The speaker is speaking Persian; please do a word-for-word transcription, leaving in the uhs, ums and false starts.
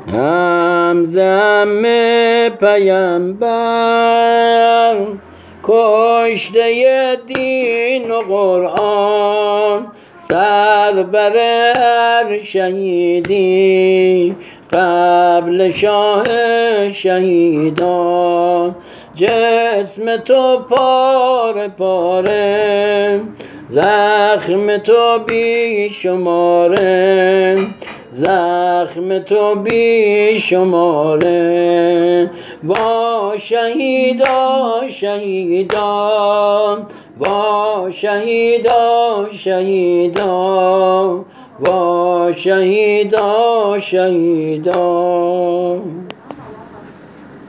همزم پیامبر کشته دین و قرآن، سر بر شهیدی قبل شاه شهیدان. جسم تو پاره پاره، زخم تو بی شماره، زخم تو بی شماره. وا شهیدا شهیدا، وا شهیدا شهیدا، وا شهیدا شهیدا.